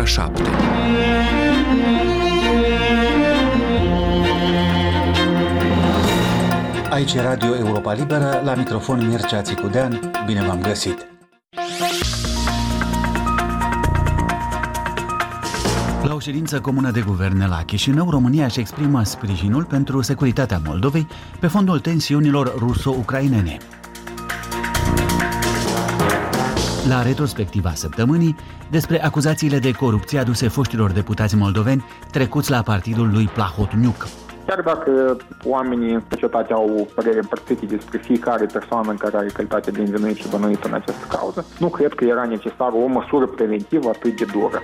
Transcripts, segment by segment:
7. Aici e Radio Europa Liberă, la microfon Mircea Țicudean, bine v-am găsit! La o ședință comună de guvern la Chișinău, România își exprimă sprijinul pentru securitatea Moldovei pe fondul tensiunilor ruso-ucrainene. La retrospectiva săptămânii, despre acuzațiile de corupție aduse foștilor deputați moldoveni trecuți la partidul lui Plahotniuc. Chiar dacă oamenii în societate au păreri împărțite despre fiecare persoană în care are calitate de învinuit și bănuit în această cauză, nu cred că era necesară o măsură preventivă atât de dură.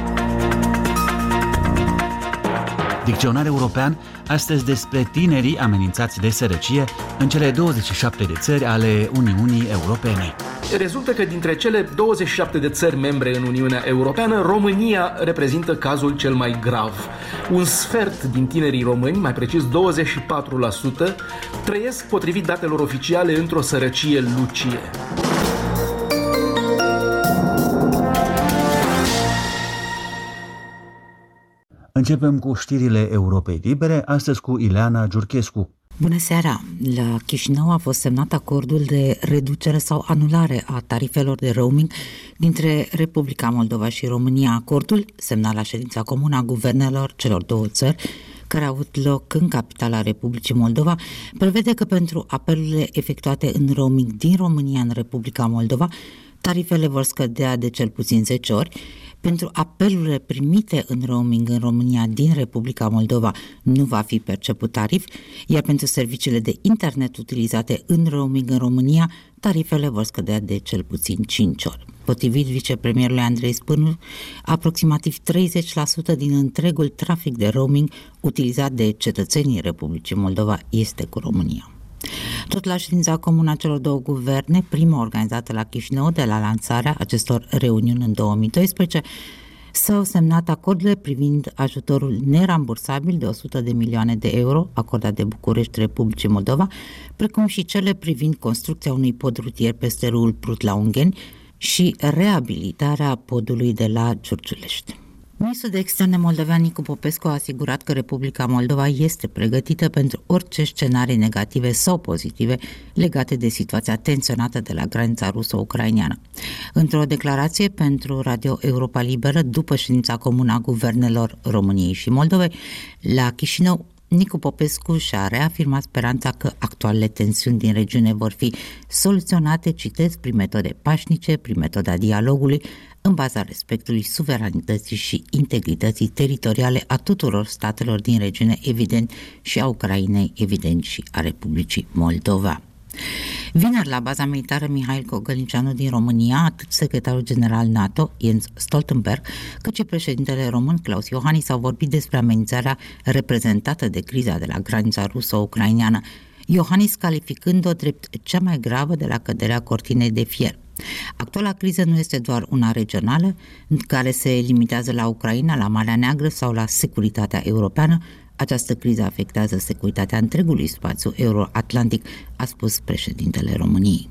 Dicționar european, astăzi despre tinerii amenințați de sărăcie în cele 27 de țări ale Uniunii Europene. Rezultă că dintre cele 27 de țări membre în Uniunea Europeană, România reprezintă cazul cel mai grav. Un sfert din tinerii români, mai precis 24%, trăiesc, potrivit datelor oficiale, într-o sărăcie lucie. Începem cu știrile Europei Libere, astăzi cu Ileana Giurchescu. Bună seara! La Chișinău a fost semnat acordul de reducere sau anulare a tarifelor de roaming dintre Republica Moldova și România. Acordul, semnat la ședința comună a guvernelor celor două țări, care a avut loc în capitala Republicii Moldova, prevede că pentru apelurile efectuate în roaming din România în Republica Moldova, tarifele vor scădea de cel puțin 10 ori. Pentru apelurile primite în roaming în România din Republica Moldova nu va fi perceput tarif, iar pentru serviciile de internet utilizate în roaming în România, tarifele vor scădea de cel puțin 5 ori. Potrivit vicepremierului Andrei Spârnu, aproximativ 30% din întregul trafic de roaming utilizat de cetățenii Republicii Moldova este cu România. Tot la ședința comună a celor două guverne, prima organizată la Chișinău de la lansarea acestor reuniuni în 2012, s-au semnat acordurile privind ajutorul nerambursabil de 100 de milioane de euro acordat de București Republicii Moldova, precum și cele privind construcția unui pod rutier peste râul Prut la Ungheni și reabilitarea podului de la Giurgiulești. Ministrul de Externe moldovean Nicu Popescu a asigurat că Republica Moldova este pregătită pentru orice scenarii negative sau pozitive legate de situația tensionată de la granița ruso-ucraineană. Într-o declarație pentru Radio Europa Liberă, după ședința comună a guvernelor României și Moldovei, la Chișinău, Nicu Popescu și-a reafirmat speranța că actualele tensiuni din regiune vor fi soluționate, citesc, prin metode pașnice, prin metoda dialogului, în baza respectului suveranității și integrității teritoriale a tuturor statelor din regiune, evident, și a Ucrainei, evident, și a Republicii Moldova. Vineri, la baza militară Mihail Cogălnicianu din România, atât secretarul general NATO, Jens Stoltenberg, cât și președintele român, Klaus Iohannis, au vorbit despre amenințarea reprezentată de criza de la granița ruso-ucraineană, Iohannis calificând-o drept cea mai gravă de la căderea cortinei de fier. Actuala criză nu este doar una regională, în care se limitează la Ucraina, la Marea Neagră sau la securitatea europeană. Această criză afectează securitatea întregului spațiu euro-atlantic, a spus președintele României.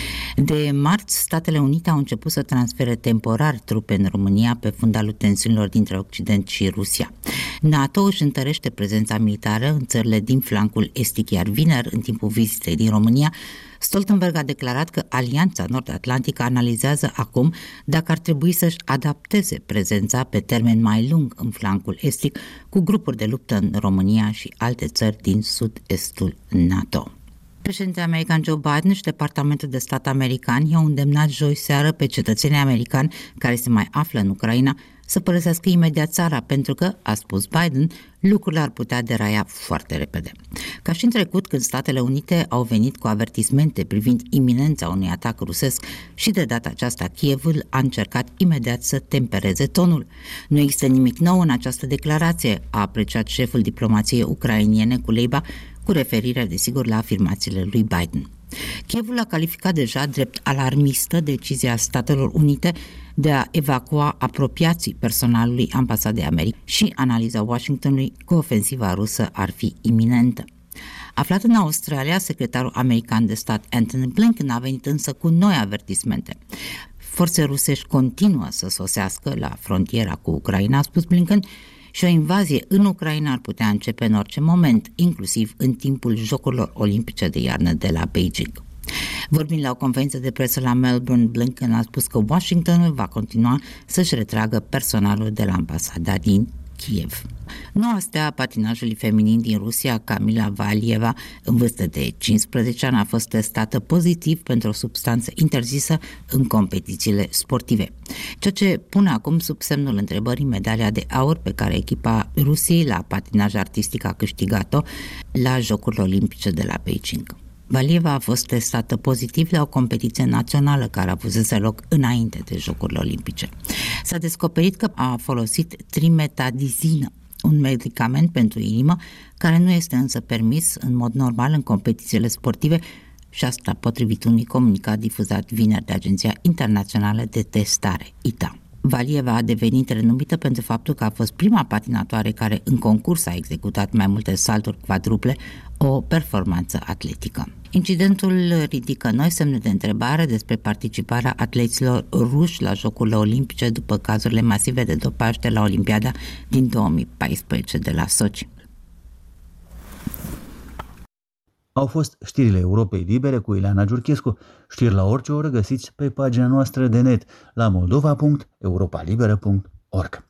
De marți, Statele Unite au început să transfere temporar trupe în România pe fundalul tensiunilor dintre Occident și Rusia. NATO își întărește prezența militară în țările din flancul estic, iar vineri, în timpul vizitei din România, Stoltenberg a declarat că Alianța Nord-Atlantică analizează acum dacă ar trebui să-și adapteze prezența pe termen mai lung în flancul estic cu grupuri de luptă în România și alte țări din sud-estul NATO. Președintele american Joe Biden și Departamentul de Stat american i-au îndemnat joi seară pe cetățenii americani care se mai află în Ucraina să părăsească imediat țara, pentru că, a spus Biden, lucrurile ar putea deraia foarte repede. Ca și în trecut, când Statele Unite au venit cu avertismente privind iminența unui atac rusesc, și de data aceasta Kievul a încercat imediat să tempereze tonul. Nu există nimic nou în această declarație, a apreciat șeful diplomației ucrainiene Kuleba, cu referire, desigur, la afirmațiile lui Biden. Kievul a calificat deja drept alarmistă decizia Statelor Unite de a evacua apropiații personalului ambasadei Americii și analiza Washingtonului că ofensiva rusă ar fi iminentă. Aflat în Australia, secretarul american de stat Antony Blinken a venit însă cu noi avertismente. Forțe rusești continuă să sosească la frontiera cu Ucraina, a spus Blinken, și o invazie în Ucraina ar putea începe în orice moment, inclusiv în timpul Jocurilor Olimpice de iarnă de la Beijing. Vorbind la o conferință de presă la Melbourne, Blinken a spus că Washingtonul va continua să-și retragă personalul de la ambasada din Kiev. Noua stea a patinajului feminin din Rusia, Kamila Valieva, în vârstă de 15 ani, a fost testată pozitiv pentru o substanță interzisă în competițiile sportive, ceea ce pune acum sub semnul întrebării medalia de aur pe care echipa Rusiei la patinaj artistic a câștigat-o la Jocurile Olimpice de la Beijing. Valieva a fost testată pozitiv la o competiție națională care avusese loc înainte de Jocurile Olimpice. S-a descoperit că a folosit trimetadizină, un medicament pentru inimă care nu este însă permis în mod normal în competițiile sportive, și asta potrivit unui comunicat difuzat vineri de Agenția Internațională de Testare, ITA. Valieva a devenit renumită pentru faptul că a fost prima patinatoare care în concurs a executat mai multe salturi quadruple, o performanță atletică. Incidentul ridică noi semne de întrebare despre participarea atleților ruși la Jocurile Olimpice după cazurile masive de dopaj de la Olimpiada din 2014 de la Sochi. Au fost știrile Europei Libere cu Ileana Giurchescu. Știri la orice oră găsiți pe pagina noastră de net la moldova.europalibera.org.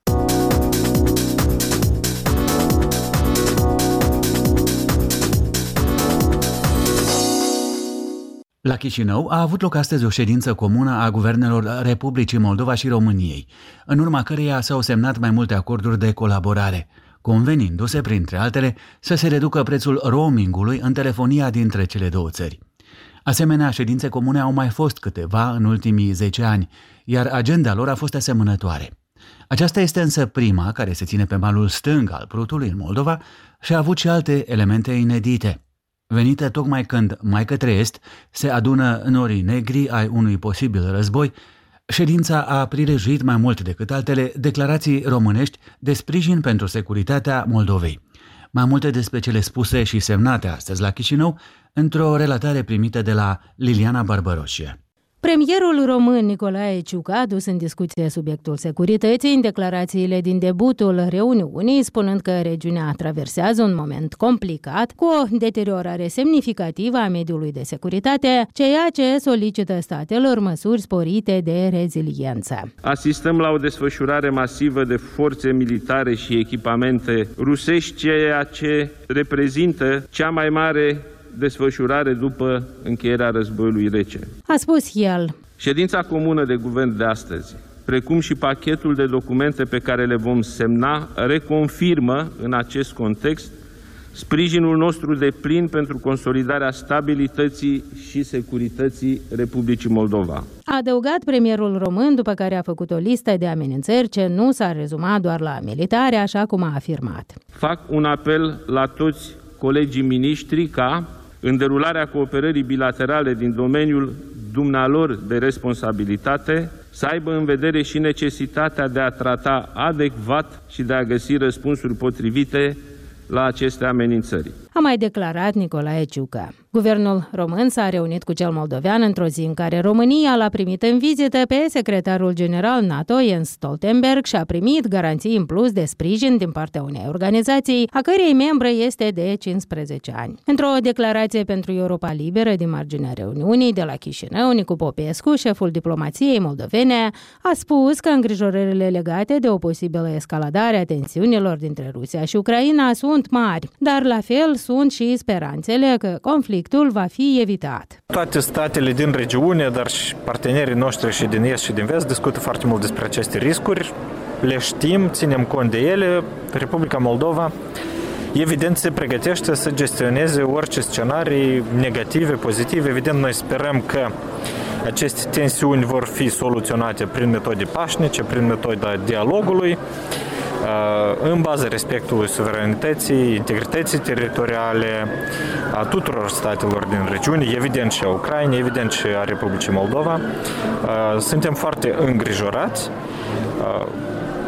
La Chișinău a avut loc astăzi o ședință comună a guvernelor Republicii Moldova și României, în urma căreia s-au semnat mai multe acorduri de colaborare, convenindu-se, printre altele, să se reducă prețul roamingului în telefonia dintre cele două țări. Asemenea, ședințe comune au mai fost câteva în ultimii 10 ani, iar agenda lor a fost asemănătoare. Aceasta este însă prima care se ține pe malul stâng al Prutului în Moldova și a avut și alte elemente inedite. Venită tocmai când, mai către est, se adună norii negri ai unui posibil război, ședința a prilejuit mai mult decât altele declarații românești de sprijin pentru securitatea Moldovei. Mai multe despre cele spuse și semnate astăzi la Chișinău într-o relatare primită de la Liliana Barbăroșie. Premierul român Nicolae Ciucă a dus în discuție subiectul securității în declarațiile din debutul reuniunii, spunând că regiunea traversează un moment complicat, cu o deteriorare semnificativă a mediului de securitate, ceea ce solicită statelor măsuri sporite de reziliență. Asistăm la o desfășurare masivă de forțe militare și echipamente rusești, ceea ce reprezintă cea mai mare desfășurare după încheierea războiului rece. A spus el. Ședința comună de guvern de astăzi, precum și pachetul de documente pe care le vom semna, reconfirmă în acest context sprijinul nostru deplin pentru consolidarea stabilității și securității Republicii Moldova. A adăugat premierul român, după care a făcut o listă de amenințări ce nu s-a rezumat doar la militare, așa cum a afirmat. Fac un apel la toți colegii miniștri ca, în derularea cooperării bilaterale din domeniul dumnealor de responsabilitate, să aibă în vedere și necesitatea de a trata adecvat și de a găsi răspunsuri potrivite la aceste amenințări. A mai declarat Nicolae Ciucă. Guvernul român s-a reunit cu cel moldovean într-o zi în care România l-a primit în vizită pe secretarul general NATO Jens Stoltenberg și a primit garanții în plus de sprijin din partea unei organizații, a cărei membră este de 15 ani. Într-o declarație pentru Europa Liberă din marginea reuniunii de la Chișinău, Nicu Popescu, șeful diplomației moldovene, a spus că îngrijorările legate de o posibilă escaladare a tensiunilor dintre Rusia și Ucraina sunt mari, dar la fel sunt și speranțele că conflictul va fi evitat. Toate statele din regiune, dar și partenerii noștri și din est și din vest discută foarte mult despre aceste riscuri. Le știm, ținem cont de ele. Republica Moldova evident se pregătește să gestioneze orice scenarii negative, pozitive. Evident, noi sperăm că aceste tensiuni vor fi soluționate prin metode pașnice, prin metoda dialogului, în baza respectului suveranității, integrității teritoriale a tuturor statelor din regiune, evident și a Ucrainei, evident și a Republicii Moldova. Suntem foarte îngrijorați.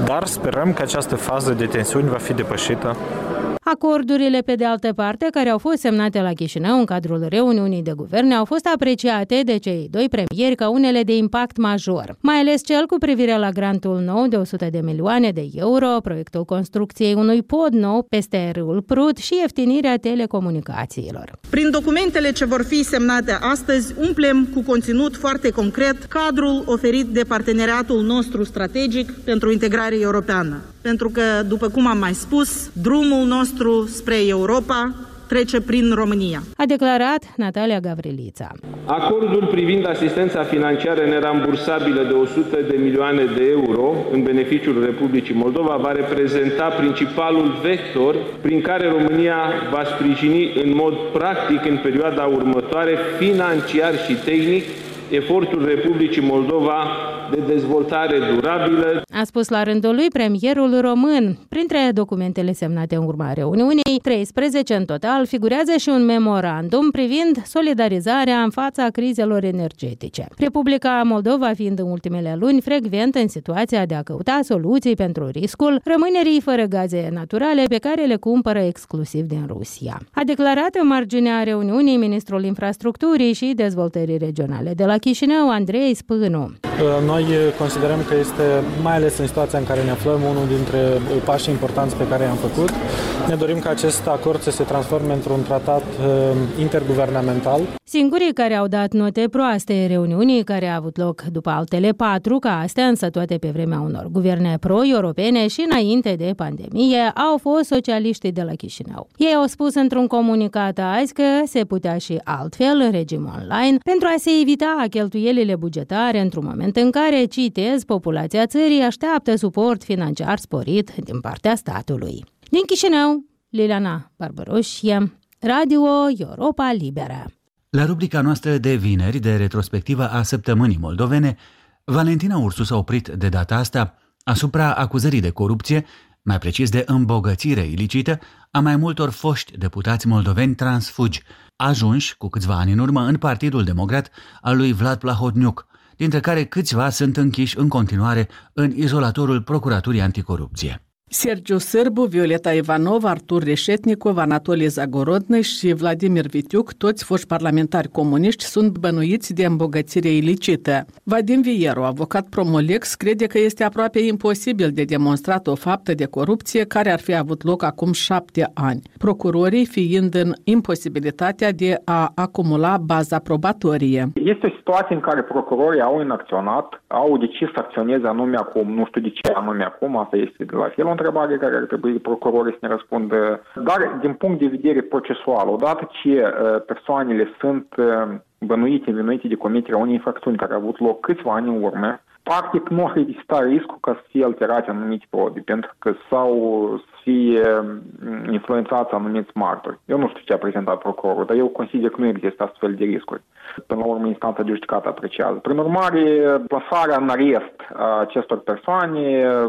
dar sperăm că această fază de tensiuni va fi depășită. Acordurile, pe de altă parte, care au fost semnate la Chișinău în cadrul reuniunii de guverne, au fost apreciate de cei doi premieri ca unele de impact major, mai ales cel cu privire la grantul nou de 100 de milioane de euro, proiectul construcției unui pod nou peste râul Prut și ieftinirea telecomunicațiilor. Prin documentele ce vor fi semnate astăzi, umplem cu conținut foarte concret cadrul oferit de parteneriatul nostru strategic pentru integrare europeană. Pentru că, după cum am mai spus, drumul nostru spre Europa trece prin România. A declarat Natalia Gavrilița. Acordul privind asistența financiară nerambursabilă de 100 de milioane de euro în beneficiul Republicii Moldova va reprezenta principalul vector prin care România va sprijini în mod practic în perioada următoare, financiar și tehnic, efortul Republicii Moldova de dezvoltare durabilă. A spus la rândul lui premierul român. Printre documentele semnate în urma reuniunii, 13 în total, figurează și un memorandum privind solidarizarea în fața crizelor energetice. Republica Moldova fiind în ultimele luni frecvent în situația de a căuta soluții pentru riscul rămânerii fără gaze naturale pe care le cumpără exclusiv din Rusia. A declarat în marginea reuniunii ministrul infrastructurii și dezvoltării regionale de la Chișinău, Andrei Spânu. Noi considerăm că este, mai ales în situația în care ne aflăm, unul dintre pașii importanți pe care i-am făcut. Ne dorim ca acest acord să se transforme într-un tratat interguvernamental. Singurii care au dat note proaste reuniunii care a avut loc după altele 4, ca astea, însă toate pe vremea unor guverne pro-europene și înainte de pandemie, au fost socialiștii de la Chișinău. Ei au spus într-un comunicat azi că se putea și altfel în regim online pentru a se evita cheltuielile bugetare într-un moment în care, citez, populația țării așteaptă suport financiar sporit din partea statului. Din Chișinău, Liliana Barbaroșie, Radio Europa Liberă. La rubrica noastră de vineri de retrospectivă a săptămânii moldovene, Valentina Ursu s-a oprit de data asta asupra acuzării de corupție, mai precis de îmbogățire ilicită, a mai multor foști deputați moldoveni transfugi, ajunși cu câțiva ani în urmă în Partidul Democrat al lui Vlad Plahotniuc, dintre care câțiva sunt închiși în continuare în izolatorul Procuraturii Anticorupție. Sergiu Sârbu, Violeta Ivanov, Artur Reșetnicov, Anatolie Zagorodny și Vladimir Vitiuc, toți foști parlamentari comuniști, sunt bănuiți de îmbogățire ilicită. Vadim Vieru, avocat Promolex, crede că este aproape imposibil de demonstrat o faptă de corupție care ar fi avut loc acum 7 ani, procurorii fiind în imposibilitatea de a acumula baza probatorie. Este o situație în care procurorii au inacționat, au decis să acționeze anume acum, nu știu de ce anume acum, asta este de la fel o întrebare care ar trebui procurorii să ne răspundă. Dar din punct de vedere procesual, odată ce persoanele sunt bănuite, vinuite de comiterea unei infracțiuni care a avut loc câțiva ani în urmă, practic nu ar exista riscul ca să fie alterate anumite probe, pentru că sau să fie influențați anumiți martori. Eu nu știu ce a prezentat procurorul, dar eu consider că nu există astfel de riscuri. Până la urmă, instanța de judecată apreciază. Prin urmare, plasarea în arest a acestor persoane,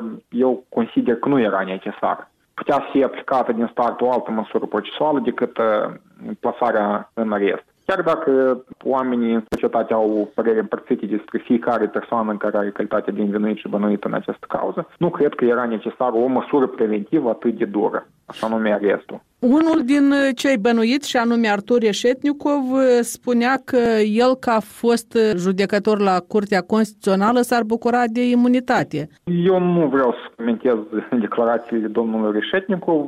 eu consider că nu era necesară. Putea să fie aplicată din start o altă măsură procesuală decât plasarea în arest. Chiar dacă oamenii în societate au păreri împărțite despre fiecare persoană în care are calitatea de învinuit și bănuit în această cauză, nu cred că era necesară o măsură preventivă atât de dură, așa nume arestul. Unul din cei bănuiți, și anume Artur Reșetnicov, spunea că el, ca fost judecător la Curtea Constituțională, s-ar bucura de imunitate. Eu nu vreau să comentez declarațiile domnului Reșetnicov.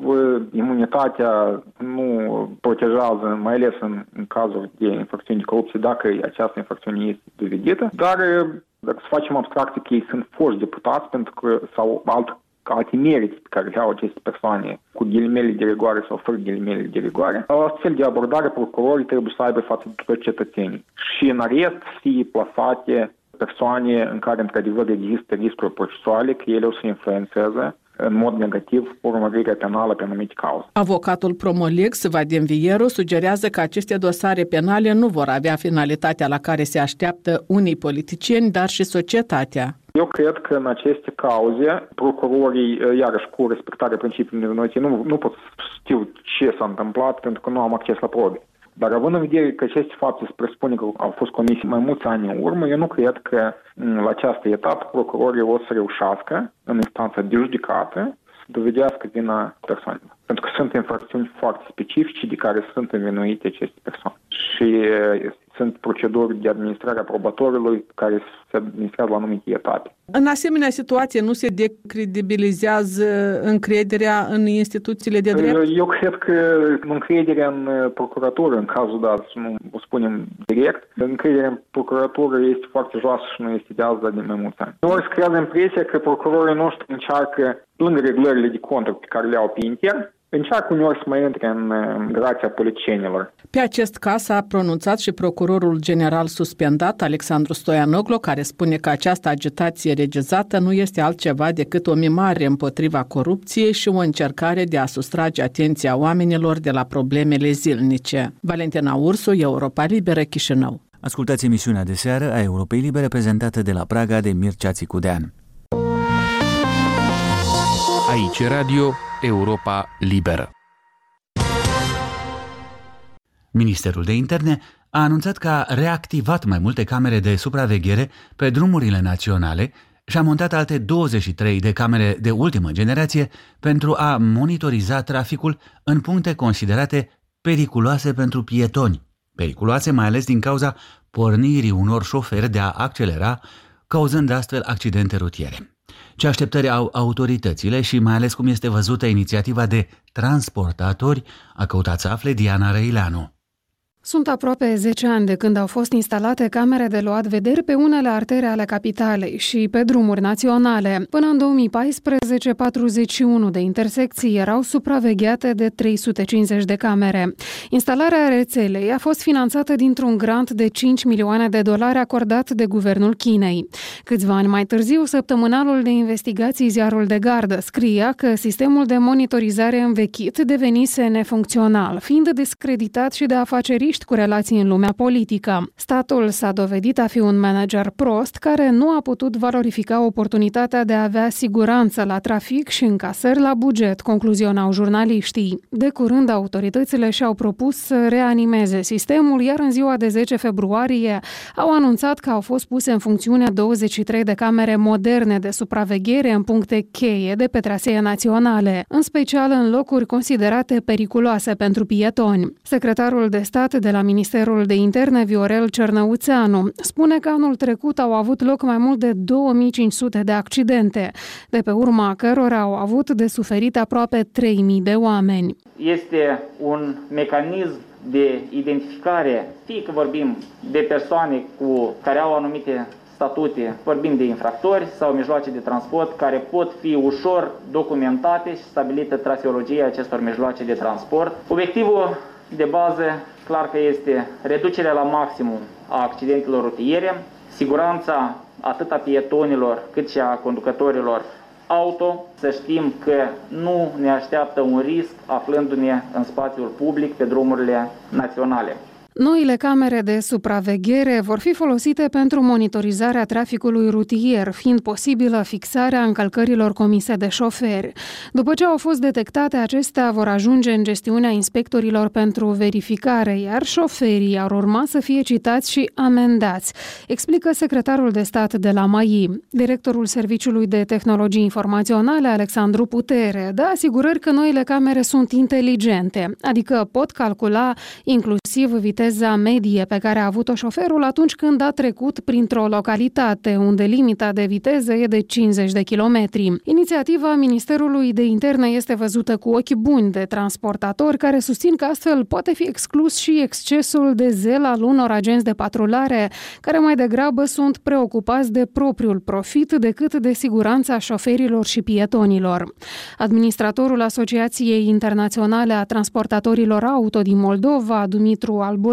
Imunitatea nu protejează, mai ales în cazuri de infracțiuni de corupție, dacă această infracțiune este dovedită, dar dacă să facem abstracție că ei sunt foști deputați pentru că sau alte merite pe care le au aceste persoane cu ghilimele de rigoare sau fără ghilimele de rigoare, astfel de abordare procurorii trebuie să aibă față de toți cetățenii. Și în arest fie plasate persoane în care într-adevăr există riscuri procesuale, că ele o să influențeze în mod negativ urmărirea penală pe anumite cauze. Avocatul Promolex, Vadim Vieru, sugerează că aceste dosare penale nu vor avea finalitatea la care se așteaptă unii politicieni, dar și societatea. Eu cred că în aceste cauze, procurorii, iarăși cu respectarea principiului nevinovăției, nu pot să știu ce s-a întâmplat pentru că nu am acces la probe. Dar având în vedere că aceste fapte se presupune că au fost comise mai mulți ani în urmă, eu nu cred că la această etapă procurorii o să reușească în instanța de judecată să dovedească vina persoanelor. Pentru că sunt infracțiuni foarte specifice de care sunt învinuite aceste persoane. Și sunt proceduri de administrare a probatorului care se administrează la anumite etape. În asemenea situație nu se decredibilizează încrederea în instituțiile de drept? Eu cred că încrederea în procuratură, în cazul dat, să nu o spunem direct, încrederea în procuratură este foarte joasă și nu este de azi, dar de mai mulți ani. Ori se creează impresia că procurorii noștri încearcă, în reglările de conturi pe care le au pe intern, încearcă uneori să mai intre în grația politicienilor. Pe acest caz s-a pronunțat și procurorul general suspendat, Alexandru Stoianoglu, care spune că această agitație regizată nu este altceva decât o mimare împotriva corupției și o încercare de a sustrage atenția oamenilor de la problemele zilnice. Valentina Ursu, Europa Liberă, Chișinău. Ascultați emisiunea de seară a Europei Libere prezentată de la Praga de Mircea Țicudean. Aici Radio Europa Liberă. Ministerul de Interne a anunțat că a reactivat mai multe camere de supraveghere pe drumurile naționale și a montat alte 23 de camere de ultimă generație pentru a monitoriza traficul în puncte considerate periculoase pentru pietoni. Periculoase mai ales din cauza pornirii unor șoferi de a accelera, cauzând astfel accidente rutiere. Ce așteptări au autoritățile și mai ales cum este văzută inițiativa de transportatori, a căutat să afle Diana Răileanu. Sunt aproape 10 ani de când au fost instalate camere de luat vederi pe unele artere ale capitalei și pe drumuri naționale. Până în 2014, 41 de intersecții erau supravegheate de 350 de camere. Instalarea rețelei a fost finanțată dintr-un grant de $5 milioane acordat de guvernul Chinei. Câțiva ani mai târziu, săptămânalul de investigații Ziarul de Gardă scria că sistemul de monitorizare învechit devenise nefuncțional, fiind descreditat și de afaceriști cu relații în lumea politică. Statul s-a dovedit a fi un manager prost care nu a putut valorifica oportunitatea de a avea siguranță la trafic și încasări la buget, concluzionau jurnaliștii. De curând, autoritățile și-au propus să reanimeze sistemul, iar în ziua de 10 februarie au anunțat că au fost puse în funcțiune 23 de camere moderne de supraveghere în puncte cheie de pe trasee naționale, în special în locuri considerate periculoase pentru pietoni. Secretarul de stat de la Ministerul de Interne, Viorel Cernăuțeanu, spune că anul trecut au avut loc mai mult de 2500 de accidente, de pe urma cărora au avut de suferit aproape 3000 de oameni. Este un mecanism de identificare, fie că vorbim de persoane care au anumite statute, vorbim de infractori sau mijloace de transport care pot fi ușor documentate și stabilită traseologia acestor mijloace de transport. Obiectivul de bază, clar că este reducerea la maximum a accidentelor rutiere, siguranța atât a pietonilor cât și a conducătorilor auto, să știm că nu ne așteaptă un risc aflându-ne în spațiul public pe drumurile naționale. Noile camere de supraveghere vor fi folosite pentru monitorizarea traficului rutier, fiind posibilă fixarea încălcărilor comise de șoferi. După ce au fost detectate, acestea vor ajunge în gestiunea inspectorilor pentru verificare, iar șoferii ar urma să fie citați și amendați, explică secretarul de stat de la MAI. Directorul Serviciului de Tehnologii Informaționale, Alexandru Putere, dă asigurări că noile camere sunt inteligente, adică pot calcula inclusiv viteza medie pe care a avut-o șoferul atunci când a trecut printr-o localitate unde limita de viteză e de 50 de kilometri. Inițiativa Ministerului de Interne este văzută cu ochi buni de transportatori care susțin că astfel poate fi exclus și excesul de zel al unor agenți de patrulare care mai degrabă sunt preocupați de propriul profit decât de siguranța șoferilor și pietonilor. Administratorul Asociației Internaționale a Transportatorilor Auto din Moldova, Dumitru Albulesa,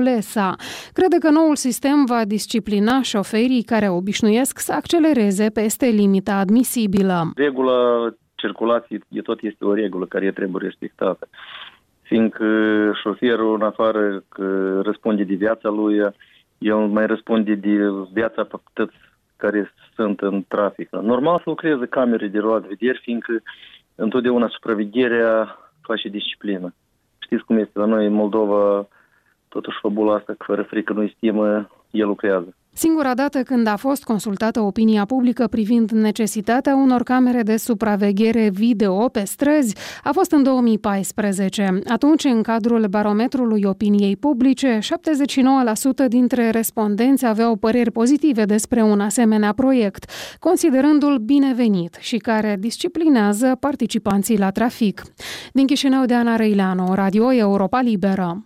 crede că noul sistem va disciplina șoferii care obișnuiesc să accelereze peste limita admisibilă. Regula circulației tot este o regulă care trebuie respectată, fiindcă șoferul, în afară că răspunde de viața lui, el mai răspunde de viața toți care sunt în trafic. Normal să lucreze camere de luat vederi, fiindcă întotdeauna supravegherea face disciplină. Știți cum este la noi în Moldova, totuși fabula asta, că fără frică nu-i stimă, el lucrează. Singura dată când a fost consultată opinia publică privind necesitatea unor camere de supraveghere video pe străzi a fost în 2014. Atunci, în cadrul barometrului opiniei publice, 79% dintre respondenți aveau păreri pozitive despre un asemenea proiect, considerându-l binevenit și care disciplinează participanții la trafic. Din Chișinău, Deana Răileanu, Radio Europa Liberă.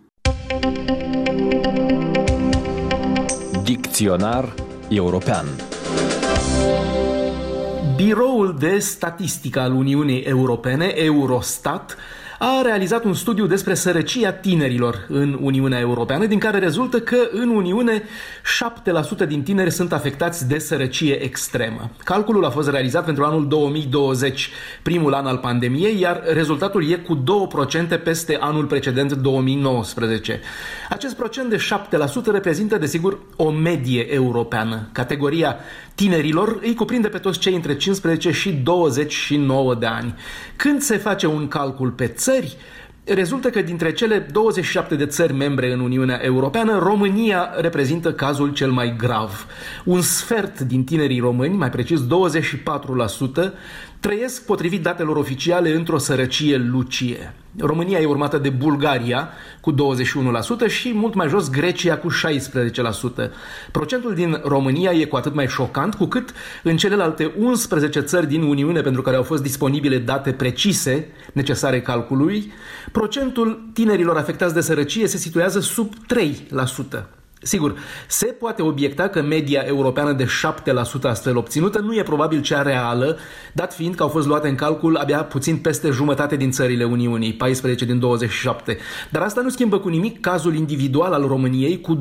Dicționar european. Biroul de Statistică al Uniunii Europene, Eurostat, a realizat un studiu despre sărăcia tinerilor în Uniunea Europeană, din care rezultă că în Uniune 7% din tineri sunt afectați de sărăcie extremă. Calculul a fost realizat pentru anul 2020, primul an al pandemiei, iar rezultatul e cu 2% peste anul precedent, 2019. Acest procent de 7% reprezintă, desigur, o medie europeană. Categoria tinerilor îi cuprinde pe toți cei între 15 și 29 de ani. Când se face un calcul pe țări, rezultă că dintre cele 27 de țări membre în Uniunea Europeană, România reprezintă cazul cel mai grav. Un sfert din tinerii români, mai precis 24%, trăiesc, potrivit datelor oficiale, într-o sărăcie lucie. România e urmată de Bulgaria cu 21% și mult mai jos Grecia cu 16%. Procentul din România e cu atât mai șocant cu cât în celelalte 11 țări din Uniune pentru care au fost disponibile date precise necesare calculului, procentul tinerilor afectați de sărăcie se situează sub 3%. Sigur, se poate obiecta că media europeană de 7% astfel obținută nu e probabil cea reală, dat fiind că au fost luate în calcul abia puțin peste jumătate din țările Uniunii, 14 din 27. Dar asta nu schimbă cu nimic cazul individual al României, cu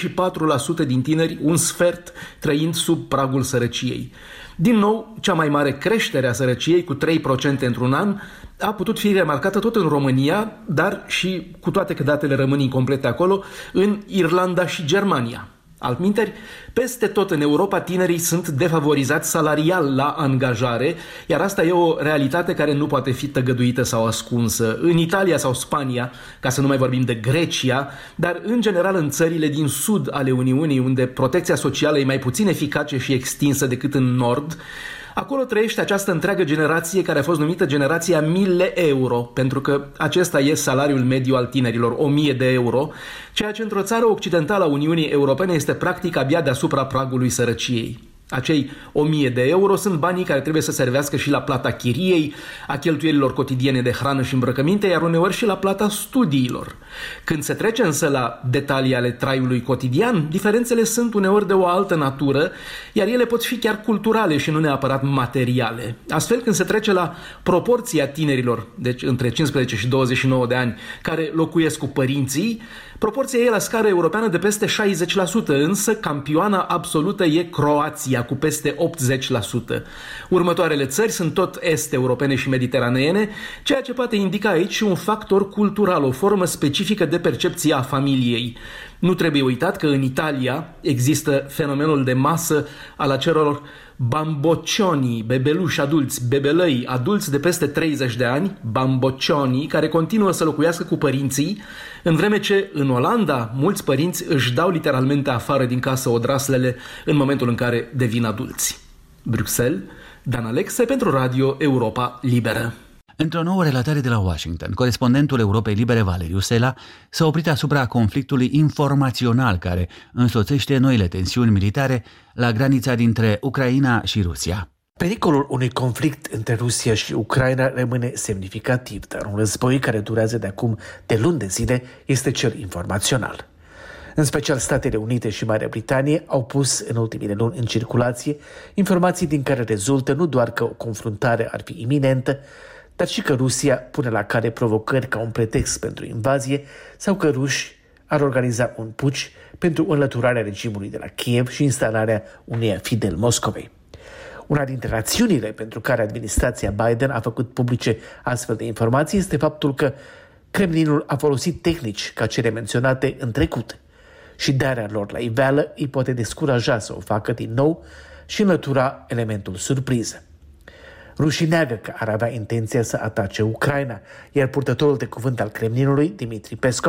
24% din tineri, un sfert, trăind sub pragul sărăciei. Din nou, cea mai mare creștere a sărăciei, cu 3% într-un an, a putut fi remarcată tot în România, dar și, cu toate că datele rămân incomplete acolo, în Irlanda și Germania. Altminteri, peste tot în Europa tinerii sunt defavorizați salarial la angajare, iar asta e o realitate care nu poate fi tăgăduită sau ascunsă. În Italia sau Spania, ca să nu mai vorbim de Grecia, dar în general în țările din sud ale Uniunii, unde protecția socială e mai puțin eficace și extinsă decât în nord, acolo trăiește această întreagă generație care a fost numită generația 1000 euro, pentru că acesta e salariul mediu al tinerilor, 1000 de euro, ceea ce într-o țară occidentală a Uniunii Europene este practic abia deasupra pragului sărăciei. Acei 1000 de euro sunt banii care trebuie să servească și la plata chiriei, a cheltuielilor cotidiene de hrană și îmbrăcăminte, iar uneori și la plata studiilor. Când se trece însă la detalii ale traiului cotidian, diferențele sunt uneori de o altă natură, iar ele pot fi chiar culturale și nu neapărat materiale. Astfel, când se trece la proporția tinerilor, deci între 15 și 29 de ani, care locuiesc cu părinții, proporția e la scară europeană de peste 60%, însă campioana absolută e Croația, cu peste 80%. Următoarele țări sunt tot est-europene și mediteraneene, ceea ce poate indica aici un factor cultural, o formă specifică de percepție a familiei. Nu trebuie uitat că în Italia există fenomenul de masă al acelor bamboccioni, bebeluși adulți, bebelăi adulți de peste 30 de ani, bamboccioni, care continuă să locuiască cu părinții, în vreme ce în Olanda mulți părinți își dau literalmente afară din casă odraslele în momentul în care devin adulți. Bruxelles, Dan Alexe pentru Radio Europa Liberă. Într-o nouă relatare de la Washington, corespondentul Europei Libere Valeriu Sela s-a oprit asupra conflictului informațional care însoțește noile tensiuni militare la granița dintre Ucraina și Rusia. Pericolul unui conflict între Rusia și Ucraina rămâne semnificativ, dar un război care durează de acum de luni de zile este cel informațional. În special Statele Unite și Marea Britanie au pus în ultimele luni în circulație informații din care rezultă nu doar că o confruntare ar fi iminentă, dar și că Rusia pune la cale provocări ca un pretext pentru invazie sau că ruși ar organiza un puci pentru înlăturarea regimului de la Kiev și instalarea uneia Fidel Moscovei. Una dintre rațiunile pentru care administrația Biden a făcut publice astfel de informații este faptul că Kremlinul a folosit tehnici ca cele menționate în trecut și darea lor la iveală îi poate descuraja să o facă din nou și înlătura elementul surpriză. Rușii neagă că ar avea intenția să atace Ucraina, iar purtătorul de cuvânt al Kremlinului, Dmitri Peskov,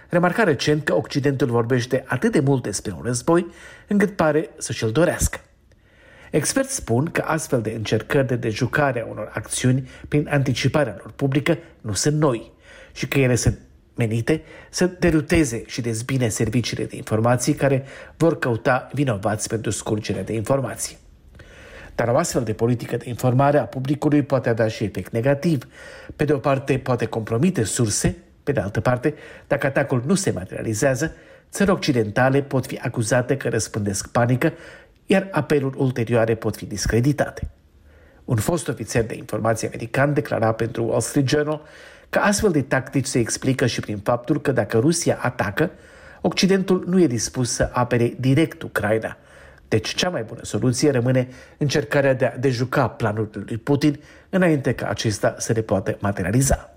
remarca recent că Occidentul vorbește atât de mult despre un război, încât pare să și-l dorească. Experți spun că astfel de încercări de dejucare a unor acțiuni prin anticiparea lor publică nu sunt noi și că ele sunt menite să deruteze și dezbine serviciile de informații care vor căuta vinovați pentru scurgerea de informații. Dar o astfel de politică de informare a publicului poate avea și efect negativ. Pe de o parte, poate compromite surse, pe de altă parte, dacă atacul nu se materializează, țări occidentale pot fi acuzate că răspândesc panică, iar apeluri ulterioare pot fi discreditate. Un fost ofițer de informații american declara pentru Wall Street Journal că astfel de tactici se explică și prin faptul că dacă Rusia atacă, Occidentul nu e dispus să apere direct Ucraina. Deci cea mai bună soluție rămâne încercarea de a dejuca planurile lui Putin înainte ca acesta să le poată materializa.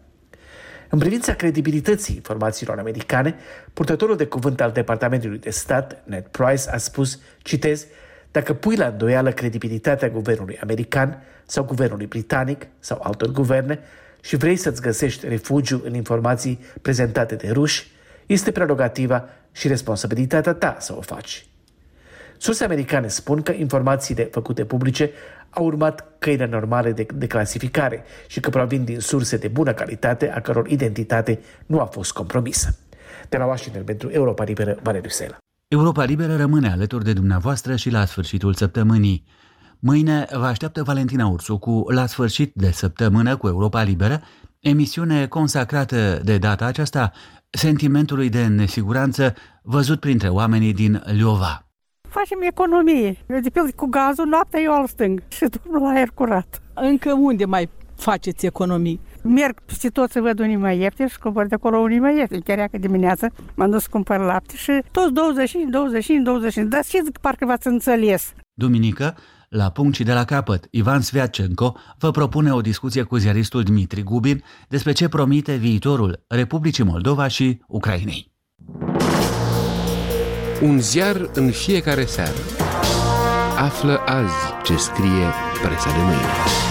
În privința credibilității informațiilor americane, purtătorul de cuvânt al Departamentului de Stat, Ned Price, a spus, citez, dacă pui la îndoială credibilitatea guvernului american sau guvernului britanic sau altor guverne și vrei să-ți găsești refugiu în informații prezentate de ruși, este prerogativa și responsabilitatea ta să o faci. Surse americane spun că informațiile făcute publice au urmat căile normale de clasificare și că provin din surse de bună calitate, a căror identitate nu a fost compromisă. De la Washington pentru Europa Liberă, Valeriu Sela. Europa Liberă rămâne alături de dumneavoastră și la sfârșitul săptămânii. Mâine vă așteaptă Valentina Ursu cu La sfârșit de săptămână cu Europa Liberă, emisiune consacrată de data aceasta sentimentului de nesiguranță văzut printre oamenii din Liova. Facem economie. Eu, de pildă, cu gazul, noaptea eu îl stâng și dorm la aer curat. Încă unde mai faceți economii? Merg peste tot să văd unii mai ieftini și cumpăr de acolo unii mai ieftini. Chiar că dimineața m-am dus să cumpăr lapte și toți 25. Dar știți că parcă v-ați înțeles. Duminică, la punct și de la capăt, Ivan Sviatcenko vă propune o discuție cu ziaristul Dmitri Gubin despre ce promite viitorul Republicii Moldova și Ucrainei. Un ziar în fiecare seară. Află azi ce scrie presa de mâine.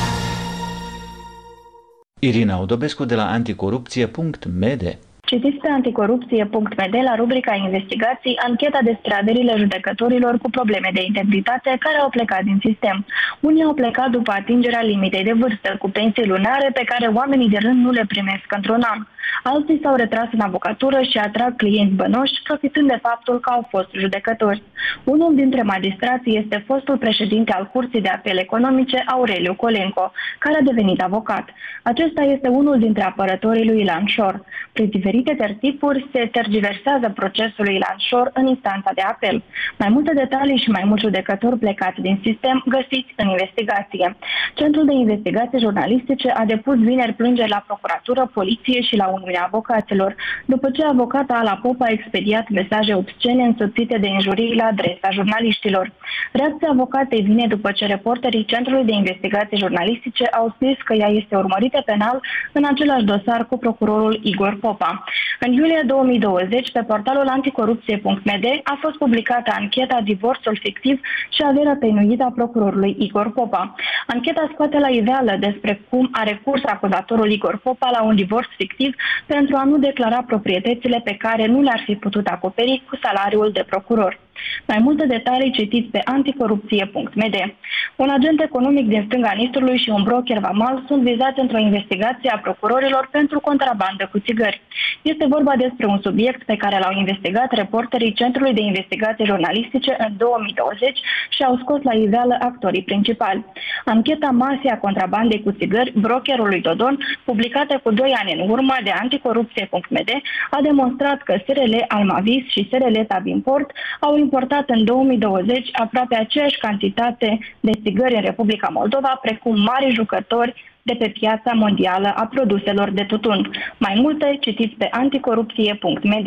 Irina Udobescu de la anticorupție.md. Citiți pe anticorupție.md la rubrica investigații ancheta despre aderile judecătorilor cu probleme de integritate care au plecat din sistem. Unii au plecat după atingerea limitei de vârstă, cu pensii lunare pe care oamenii de rând nu le primesc într-un an. Alții s-au retras în avocatură și atrag clienți bănoși, profitând de faptul că au fost judecători. Unul dintre magistrații este fostul președinte al Curții de Apel Economice, Aureliu Colenco, care a devenit avocat. Acesta este unul dintre apărătorii lui Ilan Șor. Prin diferite tertipuri se tergiversează procesul lui Ilan Șor în instanța de apel. Mai multe detalii și mai mulți judecători plecați din sistem găsiți în investigație. Centrul de investigații jurnalistice a depus vineri plângeri la procuratură, poliție și la Uniunea Avocaților, după ce avocata Ala Pop a expediat mesaje obscene însoțite de injurii la adresa jurnaliștilor. Reacția avocatei vine după ce reporterii Centrului de Investigații Jurnalistice au scris că ea este urmărită penal în același dosar cu procurorul Igor Popa. În iulie 2020, pe portalul anticorupție.md a fost publicată ancheta Divorțul fictiv și averea tăinuită a procurorului Igor Popa. Ancheta scoate la iveală despre cum a recurs acuzatorul Igor Popa la un divorț fictiv pentru a nu declara proprietățile pe care nu le-ar fi putut acoperi cu salariul de procuror. Mai multe detalii citiți pe anticorupție.md. Un agent economic din stânga Nistrului și un broker vamal sunt vizați într-o investigație a procurorilor pentru contrabandă cu țigări. Este vorba despre un subiect pe care l-au investigat reporterii Centrului de Investigații Jurnalistice în 2020 și au scos la iveală actorii principali. Ancheta Masia contrabandei cu țigări, brokerului Dodon, publicată cu 2 ani în urmă de anticorupție.md, a demonstrat că SRL Almavis și SRL Tabimport au importat în 2020 aproape aceeași cantitate de țigări în Republica Moldova, precum mari jucători de pe piața mondială a produselor de tutun. Mai multe citiți pe anticorupție.md.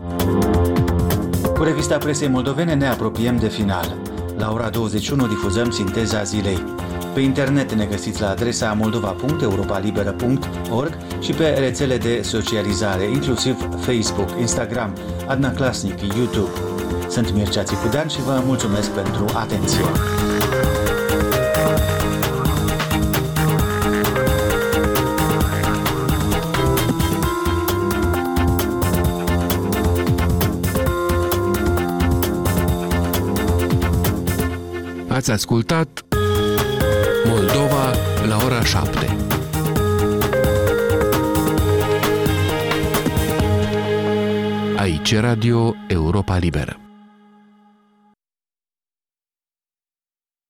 Cu revista presei moldovene ne apropiem de final. La ora 21 difuzăm sinteza zilei. Pe internet ne găsiți la adresa moldova.europalibera.org și pe rețele de socializare, inclusiv Facebook, Instagram, Adna Klasnic, YouTube. Sunt Mircea Țicudean și vă mulțumesc pentru atenție. Ați ascultat Moldova la ora 7. Aici Radio Europa Liberă.